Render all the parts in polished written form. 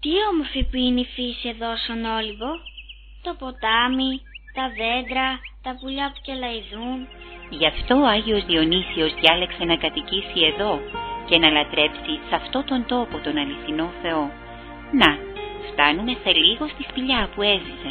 Τι όμορφη που είναι η φύση εδώ στον Όλυμπο. Το ποτάμι, τα δέντρα, τα πουλιά που κελαϊδούν. Γι' αυτό ο Άγιος Διονύσιος διάλεξε να κατοικήσει εδώ και να λατρέψει σε αυτό τον τόπο τον αληθινό Θεό. Να, φτάνουμε σε λίγο στη σπηλιά που έζησε.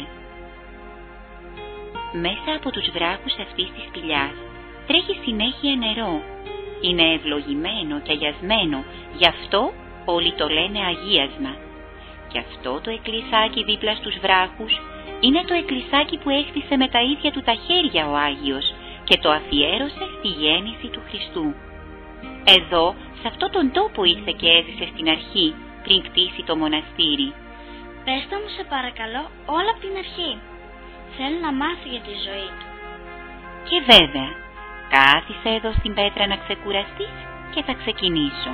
Μέσα από τους βράχους αυτής της σπηλιάς τρέχει συνέχεια νερό. Είναι ευλογημένο και αγιασμένο, γι' αυτό όλοι το λένε αγίασμα. Και αυτό το εκκλησάκι δίπλα στους βράχους είναι το εκκλησάκι που έκτισε με τα ίδια του τα χέρια ο Άγιος και το αφιέρωσε στη γέννηση του Χριστού. Εδώ, σε αυτόν τον τόπο ήρθε και έζησε στην αρχή, πριν κτίσει το μοναστήρι. Πες μου σε παρακαλώ όλα από την αρχή. Θέλω να μάθω για τη ζωή του. Και βέβαια, κάθισε εδώ στην πέτρα να ξεκουραστείς και θα ξεκινήσω.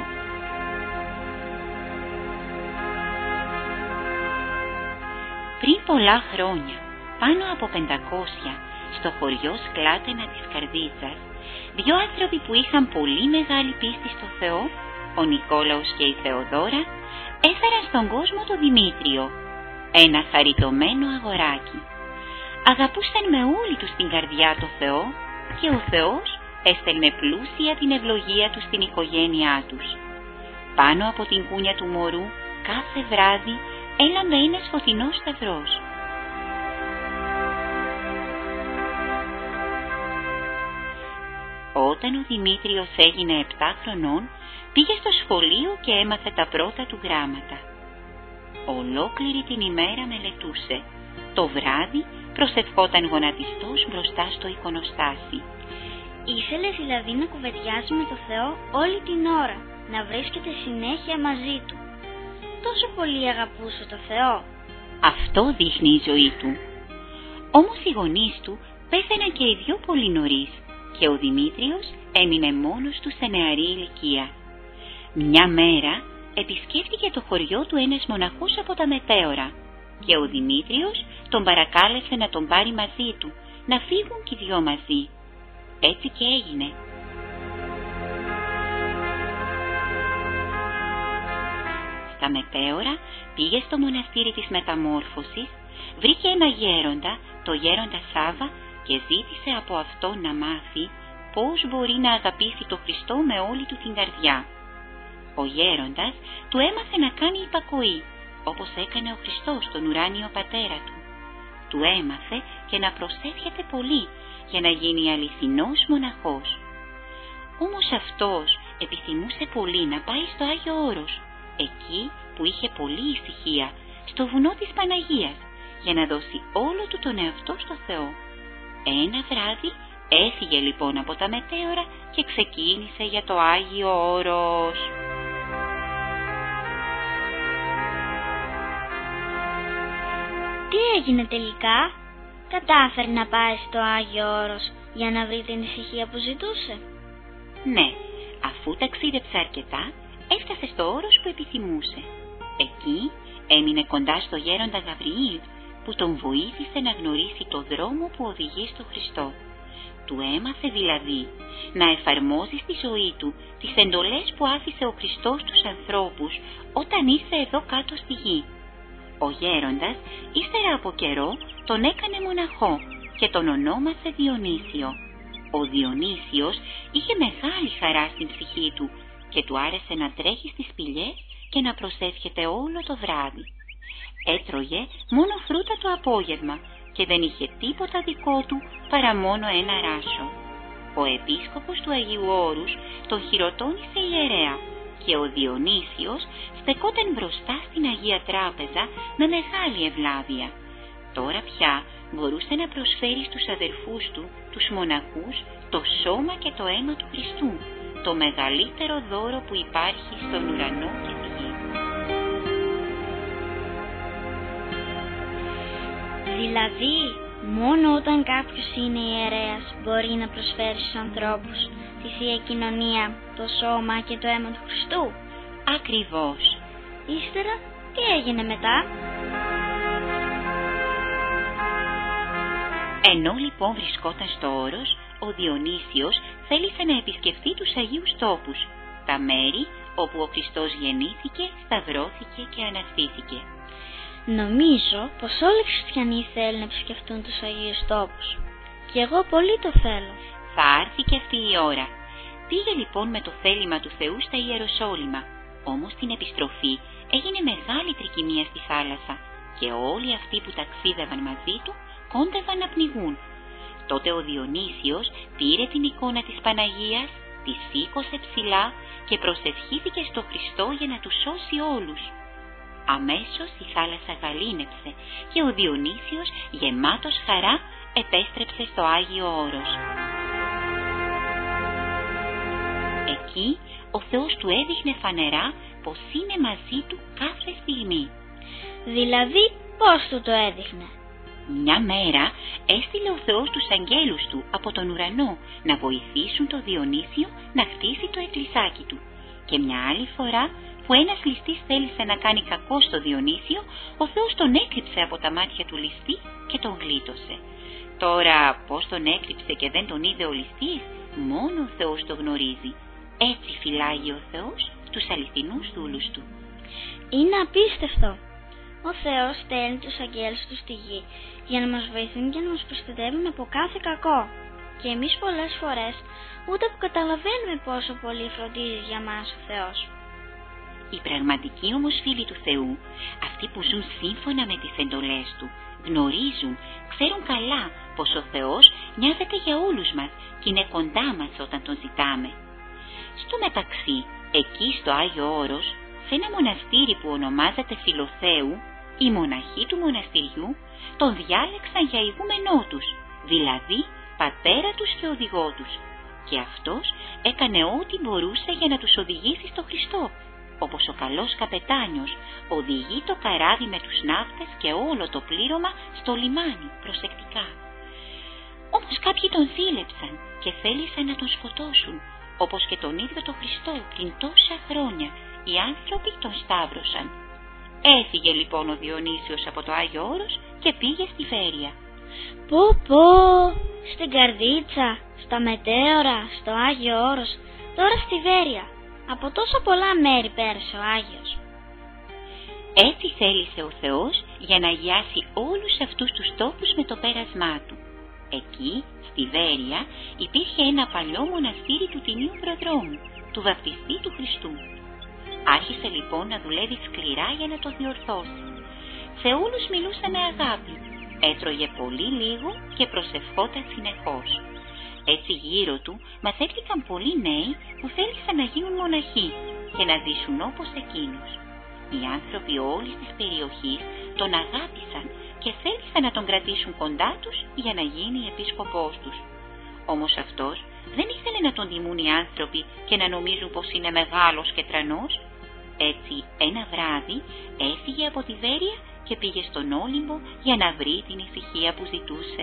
Πριν πολλά χρόνια, πάνω από 500, στο χωριό Σκλάτενα της Καρδίτσας, δύο άνθρωποι που είχαν πολύ μεγάλη πίστη στο Θεό, ο Νικόλαος και η Θεοδόρα, έφεραν στον κόσμο τον Δημήτριο, ένα χαριτωμένο αγοράκι. Αγαπούσαν με όλη τους την καρδιά το Θεό και ο Θεός έστελνε πλούσια την ευλογία του στην οικογένειά τους. Πάνω από την κούνια του μωρού κάθε βράδυ έλαμπε ένας φωτεινός σταυρός. Όταν ο Δημήτριος έγινε 7 χρονών, πήγε στο σχολείο και έμαθε τα πρώτα του γράμματα. Ολόκληρη την ημέρα μελετούσε. Το βράδυ προσευχόταν γονατιστός μπροστά στο εικονοστάσι. Ήθελε δηλαδή να κουβεντιάζει με το Θεό όλη την ώρα, να βρίσκεται συνέχεια μαζί του. Τόσο πολύ αγαπούσε το Θεό. Αυτό δείχνει η ζωή του. Όμως οι γονείς του πέθαναν και οι δυο πολύ νωρίς και ο Δημήτριος έμεινε μόνος του σε νεαρή ηλικία. Μια μέρα επισκέφτηκε το χωριό του ένας μοναχός από τα μετέωρα και ο Δημήτριος τον παρακάλεσε να τον πάρει μαζί του, να φύγουν και οι δυο μαζί. Έτσι και έγινε. Στα μετέωρα πήγε στο μοναστήρι της Μεταμόρφωσης, βρήκε ένα γέροντα, το γέροντα Σάβα, και ζήτησε από αυτόν να μάθει πώς μπορεί να αγαπήσει το Χριστό με όλη του την καρδιά. Ο γέροντας του έμαθε να κάνει υπακοή, όπως έκανε ο Χριστός τον ουράνιο πατέρα του. Του έμαθε και να προσεύχεται πολύ για να γίνει αληθινός μοναχός. Όμως αυτός επιθυμούσε πολύ να πάει στο Άγιο Όρος, εκεί που είχε πολλή ησυχία, στο βουνό της Παναγίας, για να δώσει όλο του τον εαυτό στο Θεό. Ένα βράδυ έφυγε λοιπόν από τα μετέωρα και ξεκίνησε για το Άγιο Όρος. Τι έγινε τελικά? Κατάφερε να πάει στο Άγιο Όρος για να βρει την ησυχία που ζητούσε? Ναι, αφού ταξίδεψε αρκετά, έφτασε στο όρος που επιθυμούσε. Εκεί έμεινε κοντά στο γέροντα Γαβριήλ, που τον βοήθησε να γνωρίσει το δρόμο που οδηγεί στο Χριστό. Του έμαθε δηλαδή να εφαρμόζει στη ζωή του τις εντολές που άφησε ο Χριστός στους ανθρώπους όταν ήρθε εδώ κάτω στη γη. Ο γέροντας, ύστερα από καιρό, τον έκανε μοναχό και τον ονόμασε Διονύσιο. Ο Διονύσιος είχε μεγάλη χαρά στην ψυχή του και του άρεσε να τρέχει στις σπηλιές και να προσεύχεται όλο το βράδυ. Έτρωγε μόνο φρούτα το απόγευμα και δεν είχε τίποτα δικό του παρά μόνο ένα ράσο. Ο επίσκοπος του Αγίου Όρους τον χειροτώνησε ιερέα και ο Διονύσιος στεκόταν μπροστά στην Αγία Τράπεζα με μεγάλη ευλάβεια. Τώρα πια μπορούσε να προσφέρει στους αδερφούς του, τους μοναχούς, το σώμα και το αίμα του Χριστού, το μεγαλύτερο δώρο που υπάρχει στον ουρανό και τη γη. Δηλαδή, μόνο όταν κάποιος είναι ιερέας μπορεί να προσφέρει στους ανθρώπους τη Θεία Κοινωνία, το σώμα και το αίμα του Χριστού? Ακριβώς. Ύστερα, τι έγινε μετά? Ενώ λοιπόν βρισκόταν στο όρος, ο Διονύσιος θέλησε να επισκεφτεί τους Αγίους Τόπους, τα μέρη όπου ο Χριστός γεννήθηκε, σταυρώθηκε και αναστήθηκε. Νομίζω πως όλοι οι χριστιανοί θέλουν να επισκεφτούν τους Αγίους Τόπους. Και εγώ πολύ το θέλω. Θα έρθει και αυτή η ώρα. Πήγε λοιπόν με το θέλημα του Θεού στα Ιεροσόλυμα. Όμως στην επιστροφή έγινε μεγάλη τρικυμία στη θάλασσα και όλοι αυτοί που ταξίδευαν μαζί του κόντευαν να πνιγούν. Τότε ο Διονύσιος πήρε την εικόνα της Παναγίας, τη σήκωσε ψηλά και προσευχήθηκε στο Χριστό για να τους σώσει όλους. Αμέσως η θάλασσα γαλήνεψε και ο Διονύσιος γεμάτος χαρά επέστρεψε στο Άγιο Όρος. Εκεί ο Θεός του έδειχνε φανερά πως είναι μαζί του κάθε στιγμή. Δηλαδή πώς του το έδειχνε? Μια μέρα έστειλε ο Θεός τους αγγέλους του από τον ουρανό να βοηθήσουν το Διονύσιο να χτίσει το εκκλησάκι του. Και μια άλλη φορά που ένας ληστής θέλησε να κάνει κακό στο Διονύσιο, ο Θεός τον έκρυψε από τα μάτια του ληστή και τον γλίτωσε. Τώρα πώς τον έκρυψε και δεν τον είδε ο ληστής, μόνο ο Θεός το γνωρίζει. Έτσι φυλάγει ο Θεός τους αληθινούς δούλους του. Είναι απίστευτο. Ο Θεός στέλνει τους αγγέλους του στη γη για να μας βοηθούν και να μας προστατεύουν από κάθε κακό. Και εμείς πολλές φορές ούτε που καταλαβαίνουμε πόσο πολύ φροντίζει για μας ο Θεός. Οι πραγματικοί όμως φίλοι του Θεού, αυτοί που ζουν σύμφωνα με τις εντολές του, γνωρίζουν, ξέρουν καλά πως ο Θεός νοιάζεται για όλους μας και είναι κοντά μας όταν τον ζητάμε. Στο μεταξύ, εκεί στο Άγιο Όρος, σε ένα μοναστήρι που ονομάζεται Φιλοθέου, οι μοναχοί του μοναστηριού τον διάλεξαν για ηγούμενό τους, δηλαδή πατέρα τους και οδηγό τους. Και αυτός έκανε ό,τι μπορούσε για να τους οδηγήσει στο Χριστό, όπως ο καλός καπετάνιος οδηγεί το καράβι με τους ναύτες και όλο το πλήρωμα στο λιμάνι προσεκτικά. Όμως κάποιοι τον ζήλεψαν και θέλησαν να τον σκοτώσουν, όπως και τον ίδιο τον Χριστό πριν τόσα χρόνια οι άνθρωποι τον σταύρωσαν. Έφυγε λοιπόν ο Διονύσιος από το Άγιο Όρος και πήγε στη Βέρεια. Πω, στην Καρδίτσα, στα Μετέωρα, στο Άγιο Όρος, τώρα στη Βέρεια. Από τόσα πολλά μέρη πέρασε ο Άγιος. Έτσι θέλησε ο Θεός για να αγιάσει όλους αυτούς τους τόπους με το πέρασμά του. Εκεί, στη Βέρεια, υπήρχε ένα παλιό μοναστήρι του Τιμίου Προδρόμου, του βαπτιστή του Χριστού. Άρχισε λοιπόν να δουλεύει σκληρά για να το διορθώσει. Σε όλους μιλούσε με αγάπη, έτρωγε πολύ λίγο και προσευχόταν συνεχώς. Έτσι γύρω του μαζεύτηκαν πολλοί νέοι που θέλησαν να γίνουν μοναχοί και να ζήσουν όπως εκείνους. Οι άνθρωποι όλης της περιοχής τον αγάπησαν και θέλησαν να τον κρατήσουν κοντά τους για να γίνει επίσκοπός τους. Όμως αυτός δεν ήθελε να τον τιμούν οι άνθρωποι και να νομίζουν πως είναι μεγάλος και τρανός. Έτσι ένα βράδυ έφυγε από τη Βέρεια και πήγε στον Όλυμπο για να βρει την ησυχία που ζητούσε.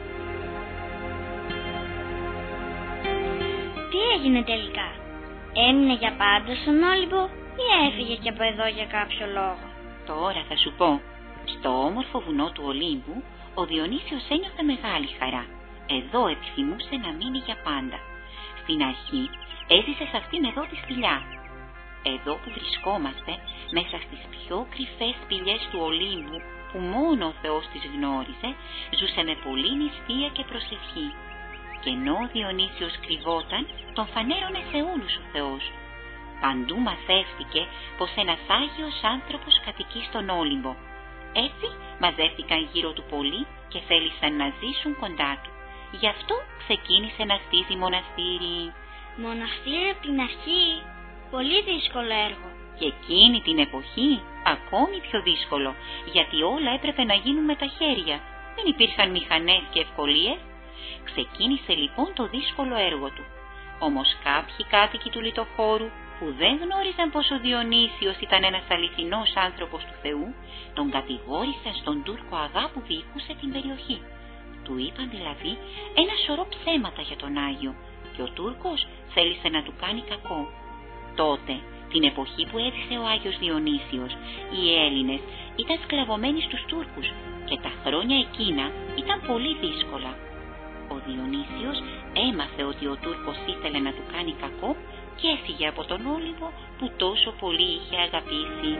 Τι έγινε τελικά? Έμεινε για πάντα στον Όλυμπο ή έφυγε και από εδώ για κάποιο λόγο? Τώρα θα σου πω. Στο όμορφο βουνό του Ολύμπου ο Διονύσιος ένιωθε μεγάλη χαρά. Εδώ επιθυμούσε να μείνει για πάντα. Στην αρχή έζησε σε αυτήν εδώ τη σπηλιά. Εδώ που βρισκόμαστε, μέσα στις πιο κρυφές σπηλιές του Ολύμπου που μόνο ο Θεός τις γνώριζε, ζούσε με πολλή νηστεία και προσευχή. Και ενώ ο Διονύσιος κρυβόταν, τον φανέρωνε σε όλους ο Θεός. Παντού μαθεύτηκε πως ένας Άγιος άνθρωπος κατοικεί στον Όλυμπο. Έτσι μαζεύτηκαν γύρω του πολλοί και θέλησαν να ζήσουν κοντά του. Γι' αυτό ξεκίνησε να χτίζει μοναστήρι. Μοναστήρι από την αρχή? Πολύ δύσκολο έργο. Και εκείνη την εποχή ακόμη πιο δύσκολο, γιατί όλα έπρεπε να γίνουν με τα χέρια. Δεν υπήρχαν μηχανές και ευκολίες. Ξεκίνησε λοιπόν το δύσκολο έργο του. Όμως κάποιοι κάτοικοι του λιτοχώρου που δεν γνώριζαν πως ο Διονύσιος ήταν ένας αληθινός άνθρωπος του Θεού, τον κατηγόρησαν στον Τούρκο αγά που διοικούσε την περιοχή. Του είπαν δηλαδή ένα σωρό ψέματα για τον Άγιο και ο Τούρκος θέλησε να του κάνει κακό. Τότε, την εποχή που έζησε ο Άγιος Διονύσιος, οι Έλληνες ήταν σκλαβωμένοι στους Τούρκους και τα χρόνια εκείνα ήταν πολύ δύσκολα. Ο Διονύσιος έμαθε ότι ο Τούρκος ήθελε να του κάνει κακό και έφυγε από τον Όλυμπο που τόσο πολύ είχε αγαπήσει.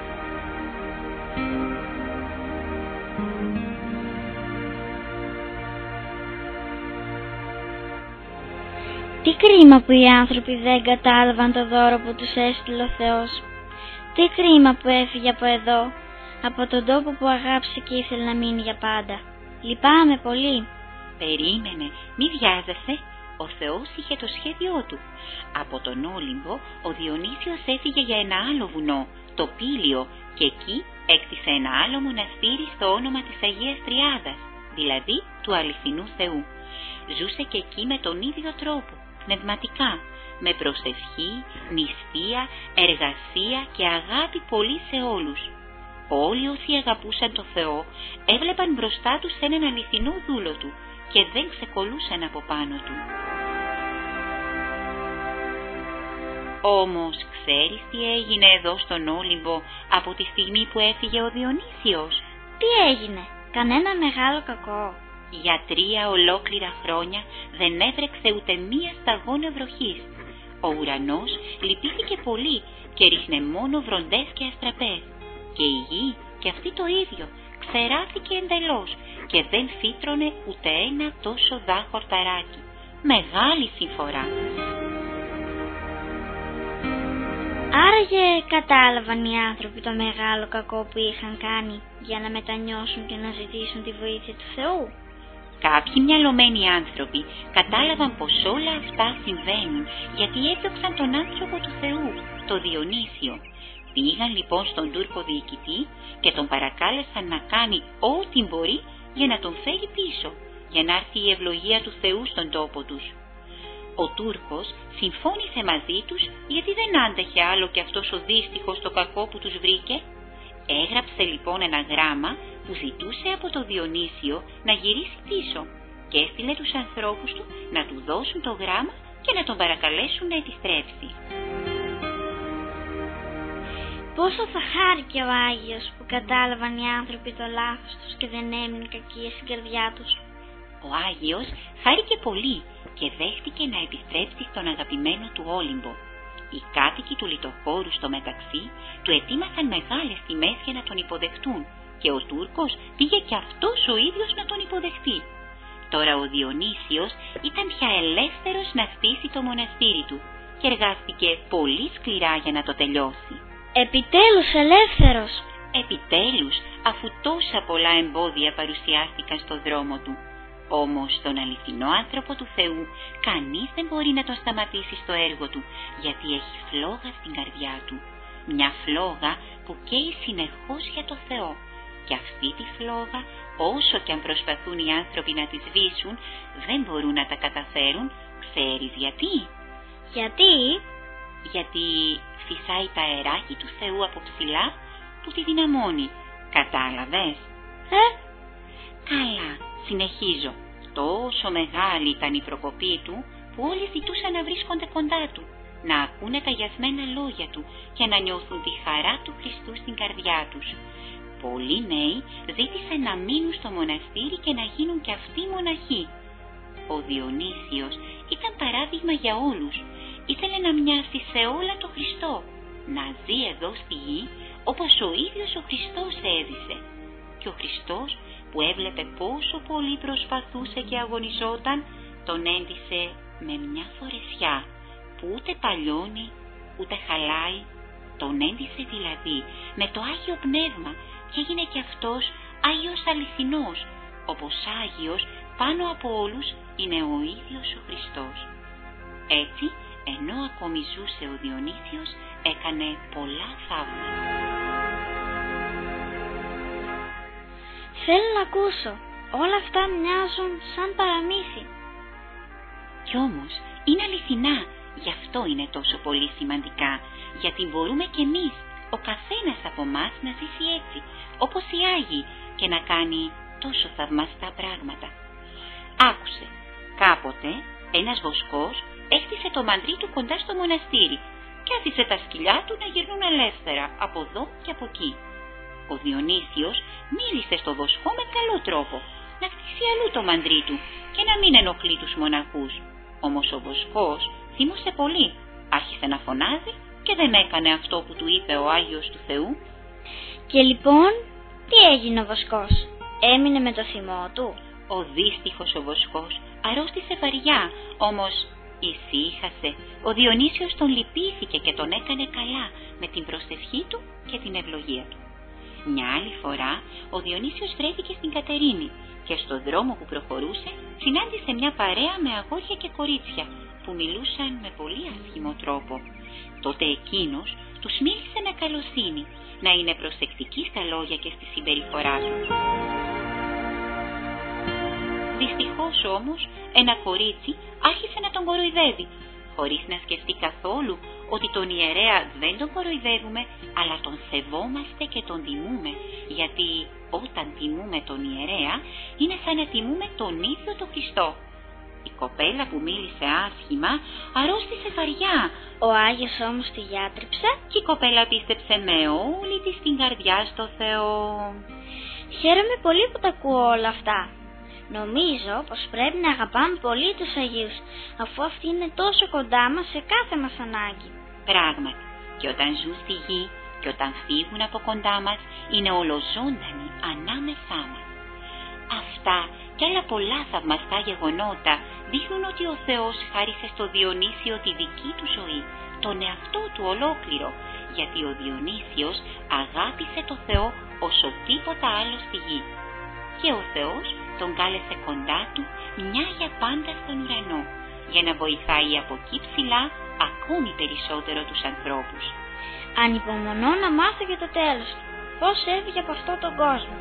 Τι κρίμα που οι άνθρωποι δεν κατάλαβαν το δώρο που τους έστειλε ο Θεός. Τι κρίμα που έφυγε από εδώ, από τον τόπο που αγάπησε και ήθελε να μείνει για πάντα. Λυπάμαι πολύ. Περίμενε, μη βιάζεσαι. Ο Θεός είχε το σχέδιό του. Από τον Όλυμπο ο Διονύσιος έφυγε για ένα άλλο βουνό, το Πήλιο, και εκεί έκτισε ένα άλλο μοναστήρι στο όνομα της Αγίας Τριάδας, δηλαδή του αληθινού Θεού. Ζούσε και εκεί με τον ίδιο τρόπο, πνευματικά, με προσευχή, νηστεία, εργασία και αγάπη πολύ σε όλους. Όλοι όσοι αγαπούσαν το Θεό έβλεπαν μπροστά τους έναν αληθινό δούλο του και δεν ξεκολλούσαν από πάνω του. Όμως ξέρεις τι έγινε εδώ στον Όλυμπο από τη στιγμή που έφυγε ο Διονύσιος? Τι έγινε, κανένα μεγάλο κακό? Για 3 ολόκληρα χρόνια δεν έβρεξε ούτε μία σταγόνα βροχής. Ο ουρανός λυπήθηκε πολύ και ρίχνε μόνο βροντές και αστραπές. Και η γη και αυτή το ίδιο ξεράθηκε εντελώς και δεν φύτρωνε ούτε ένα τόσο δά χορταράκι. Μεγάλη συμφορά. Άραγε κατάλαβαν οι άνθρωποι το μεγάλο κακό που είχαν κάνει για να μετανιώσουν και να ζητήσουν τη βοήθεια του Θεού? Κάποιοι μυαλωμένοι άνθρωποι κατάλαβαν πως όλα αυτά συμβαίνουν γιατί έδιωξαν τον άνθρωπο του Θεού, το Διονύσιο. Πήγαν λοιπόν στον Τούρκο διοικητή και τον παρακάλεσαν να κάνει ό,τι μπορεί για να τον φέρει πίσω, για να έρθει η ευλογία του Θεού στον τόπο τους. Ο Τούρκος συμφώνησε μαζί τους γιατί δεν άντεχε άλλο και αυτός ο δύστιχος το κακό που τους βρήκε. Έγραψε λοιπόν ένα γράμμα που ζητούσε από το Διονύσιο να γυρίσει πίσω και έστειλε τους ανθρώπους του να του δώσουν το γράμμα και να τον παρακαλέσουν να επιστρέψει. Πόσο θα χάρηκε ο Άγιος που κατάλαβαν οι άνθρωποι το λάθος τους και δεν έμεινε κακία στην καρδιά τους. Ο Άγιος χάρηκε πολύ και δέχτηκε να επιστρέψει στον αγαπημένο του Όλυμπο. Οι κάτοικοι του Λιτοχώρου στο μεταξύ του ετοίμασαν μεγάλες τιμές για να τον υποδεχτούν και ο Τούρκος πήγε και αυτός ο ίδιος να τον υποδεχτεί. Τώρα ο Διονύσιος ήταν πια ελεύθερος να χτίσει το μοναστήρι του και εργάστηκε πολύ σκληρά για να το τελειώσει. Επιτέλους ελεύθερος! Επιτέλους, αφού τόσα πολλά εμπόδια παρουσιάστηκαν στο δρόμο του. Όμως τον αληθινό άνθρωπο του Θεού κανείς δεν μπορεί να τον σταματήσει στο έργο του, γιατί έχει φλόγα στην καρδιά του. Μια φλόγα που καίει συνεχώς για το Θεό. Και αυτή τη φλόγα, όσο και αν προσπαθούν οι άνθρωποι να τη σβήσουν, δεν μπορούν να τα καταφέρουν. Ξέρεις γιατί? Γιατί φυσάει τα αεράκι του Θεού από ψηλά που τη δυναμώνει. Κατάλαβες? Καλά, συνεχίζω. Τόσο μεγάλη ήταν η προκοπή του που όλοι ζητούσαν να βρίσκονται κοντά του, να ακούνε τα γιασμένα λόγια του και να νιώθουν τη χαρά του Χριστού στην καρδιά τους. Πολλοί νέοι ζήτησαν να μείνουν στο μοναστήρι και να γίνουν και αυτοί μοναχοί. Ο Διονύσιος ήταν παράδειγμα για όλους. Ήθελε να μοιάσει σε όλα το Χριστό, να ζει εδώ στη γη όπως ο ίδιος ο Χριστός έζησε. Και ο Χριστός που έβλεπε πόσο πολύ προσπαθούσε και αγωνιζόταν, τον έντυσε με μια φορεσιά που ούτε παλιώνει ούτε χαλάει. Τον έντυσε δηλαδή με το Άγιο Πνεύμα και έγινε και αυτός Άγιος αληθινός, όπως Άγιος πάνω από όλους είναι ο ίδιος ο Χριστός. Έτσι, ενώ ακόμη ζούσε ο Διονύσιος, έκανε πολλά θαύματα. Θέλω να ακούσω. Όλα αυτά μοιάζουν σαν παραμύθι. Κι όμως είναι αληθινά. Γι' αυτό είναι τόσο πολύ σημαντικά. Γιατί μπορούμε κι εμείς, ο καθένας από εμάς, να ζήσει έτσι, όπως οι Άγιοι, και να κάνει τόσο θαυμαστά πράγματα. Άκουσε, κάποτε ένας βοσκός έκτισε το μαντρί του κοντά στο μοναστήρι και άφησε τα σκυλιά του να γυρνούν ελεύθερα από εδώ και από εκεί. Ο Διονύσιος μίλησε στο βοσκό με καλό τρόπο να χτίσει αλλού το μαντρί του και να μην ενοχλεί τους μοναχούς. Όμως ο βοσκός θυμούσε πολύ Άρχισε να φωνάζει και δεν έκανε αυτό που του είπε ο Άγιος του Θεού. Και λοιπόν, τι έγινε ο βοσκός? Έμεινε με το θυμό του? Ο δύστιχος ο βοσκός αρρώστησε βαριά, όμως ησύχασε. Ο Διονύσιος τον λυπήθηκε και τον έκανε καλά με την προσευχή του και την ευλογία του. Μια άλλη φορά ο Διονύσιος βρέθηκε στην Κατερίνη και στον δρόμο που προχωρούσε συνάντησε μια παρέα με αγόρια και κορίτσια που μιλούσαν με πολύ άσχημο τρόπο. Τότε εκείνος τους μίλησε με καλοσύνη να είναι προσεκτικοί στα λόγια και στη συμπεριφορά του. Δυστυχώς όμως ένα κορίτσι άρχισε να τον κοροϊδεύει, χωρίς να σκεφτεί καθόλου ότι τον ιερέα δεν τον κοροϊδεύουμε, αλλά τον σεβόμαστε και τον τιμούμε, γιατί όταν τιμούμε τον ιερέα είναι σαν να τιμούμε τον ίδιο τον Χριστό. Η κοπέλα που μίλησε άσχημα αρρώστησε βαριά. Ο Άγιος όμως τη γιάτρεψε και η κοπέλα πίστεψε με όλη της την καρδιά στο Θεό. Χαίρομαι πολύ που τα ακούω όλα αυτά. Νομίζω πως πρέπει να αγαπάμε πολύ τους Αγίους, αφού αυτοί είναι τόσο κοντά μας σε κάθε μας ανάγκη. Πράγματι, και όταν ζουν στη γη και όταν φύγουν από κοντά μας, είναι ολοζώντανοι ανάμεσά μας. Αυτά και άλλα πολλά θαυμαστά γεγονότα δείχνουν ότι ο Θεός χάρισε στο Διονύσιο τη δική του ζωή, τον εαυτό του ολόκληρο, γιατί ο Διονύσιος αγάπησε το Θεό όσο τίποτα άλλο στη γη. Και ο Θεός τον κάλεσε κοντά του μια για πάντα στον ουρανό, για να βοηθάει από εκεί ψηλά ακόμη περισσότερο τους ανθρώπους. Ανυπομονώ να μάθω για το τέλος του, πώς έφυγε από αυτόν τον κόσμο.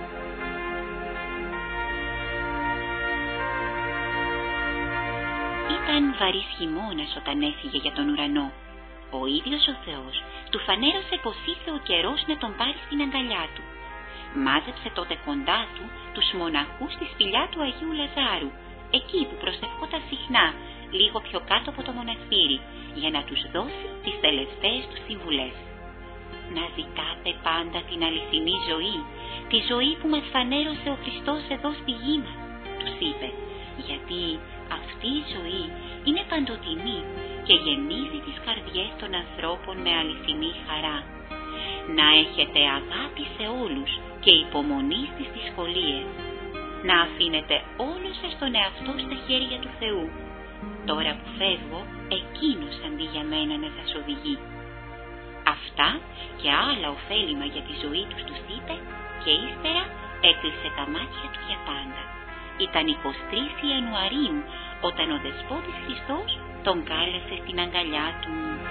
Ήταν βαρύς χειμώνας όταν έφυγε για τον ουρανό. Ο ίδιος ο Θεός του φανέρωσε πως ήρθε ο καιρός να τον πάρει στην αγκαλιά του. Μάζεψε τότε κοντά του τους μοναχούς στη σπηλιά του Αγίου Λαζάρου, εκεί που προσευχόταν συχνά, λίγο πιο κάτω από το μοναστήρι, για να τους δώσει τις τελευταίες του συμβουλές. Να ζητάτε πάντα την αληθινή ζωή, τη ζωή που μας φανέρωσε ο Χριστός εδώ στη γη μας, τους είπε, γιατί αυτή η ζωή είναι παντοτινή και γεμίζει τις καρδιές των ανθρώπων με αληθινή χαρά. Να έχετε αγάπη σε όλους και υπομονή στις δυσκολίες. Να αφήνετε όλο σας τον εαυτό στα χέρια του Θεού. Τώρα που φεύγω, εκείνος αντί για μένα να σας οδηγεί. Αυτά και άλλα ωφέλιμα για τη ζωή τους είπε και ύστερα έκλεισε τα μάτια του για πάντα. Ήταν 23 Ιανουαρίου όταν ο Δεσπότης Χριστός τον κάλεσε στην αγκαλιά του.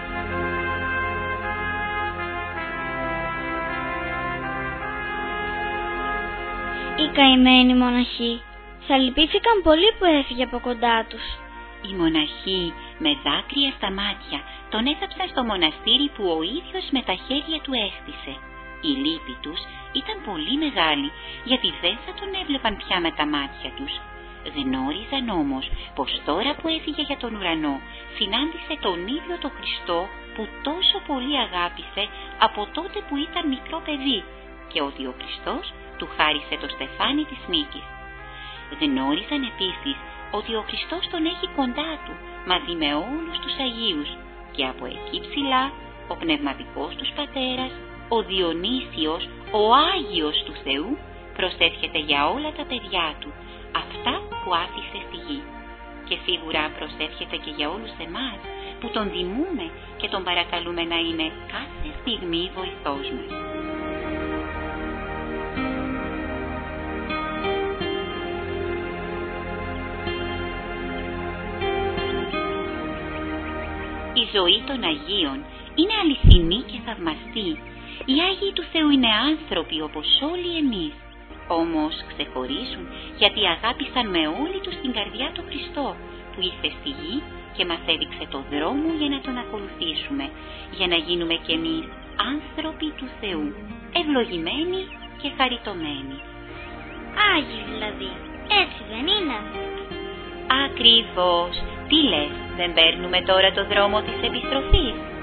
Οι καημένοι μοναχοί θα λυπήθηκαν πολύ που έφυγε από κοντά τους. Οι μοναχοί με δάκρυα στα μάτια τον έθαψαν στο μοναστήρι που ο ίδιος με τα χέρια του έκτισε. Η λύπη τους ήταν πολύ μεγάλη, γιατί δεν θα τον έβλεπαν πια με τα μάτια τους. Γνώριζαν όμως πως τώρα που έφυγε για τον ουρανό συνάντησε τον ίδιο τον Χριστό που τόσο πολύ αγάπησε από τότε που ήταν μικρό παιδί, και ότι ο Χριστός του χάρισε το στεφάνι της νίκης. Γνώριζαν επίσης ότι ο Χριστός τον έχει κοντά του μαζί με όλους τους Αγίους, και από εκεί ψηλά ο πνευματικός τους πατέρας, ο Διονύσιος, ο Άγιος του Θεού, προσεύχεται για όλα τα παιδιά του, αυτά που άφησε στη γη. Και σίγουρα προσεύχεται και για όλους εμάς που τον τιμούμε και τον παρακαλούμε να είναι κάθε στιγμή βοηθός μας. Η ζωή των Αγίων είναι αληθινή και θαυμαστή. Οι Άγιοι του Θεού είναι άνθρωποι όπως όλοι εμείς. Όμως ξεχωρίζουν γιατί αγάπησαν με όλη τους την καρδιά τον Χριστό που ήρθε στη γη και μας έδειξε το δρόμο για να τον ακολουθήσουμε, για να γίνουμε κι εμείς άνθρωποι του Θεού, ευλογημένοι και χαριτωμένοι. Άγιοι δηλαδή, έτσι δεν είναι? Ακριβώς. Τι λες, δεν παίρνουμε τώρα το δρόμο της επιστροφής?